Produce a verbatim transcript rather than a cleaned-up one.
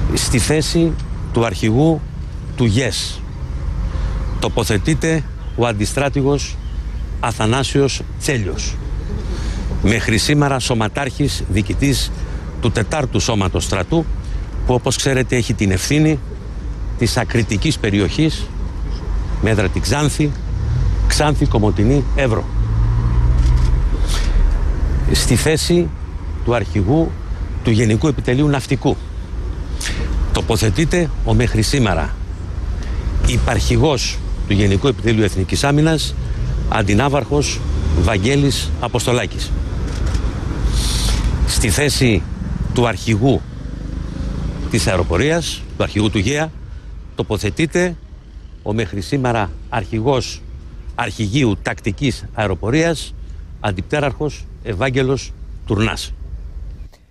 Στη θέση του αρχηγού του ΓΕΣ τοποθετείται ο αντιστράτηγος Αθανάσιος Τσέλιος, μέχρι σήμερα σωματάρχης διοικητής του τετάρτου Σώματος Στρατού, που όπως ξέρετε έχει την ευθύνη της ακριτικής περιοχής με έδρα την Ξάνθη, Ξάνθη, Κομοτηνή, Εύρο. Στη θέση του αρχηγού του Γενικού Επιτελείου Ναυτικού τοποθετείται ο μέχρι σήμερα υπαρχηγός του Γενικού Επιτελείου Εθνικής Άμυνας, αντινάβαρχος Βαγγέλης Αποστολάκης. Στη θέση του αρχηγού της αεροπορίας, του αρχηγού του ΓΕΑ, τοποθετείται ο μέχρι σήμερα αρχηγός αρχηγείου τακτικής αεροπορίας, αντιπτέραρχος Ευάγγελος Τουρνάς.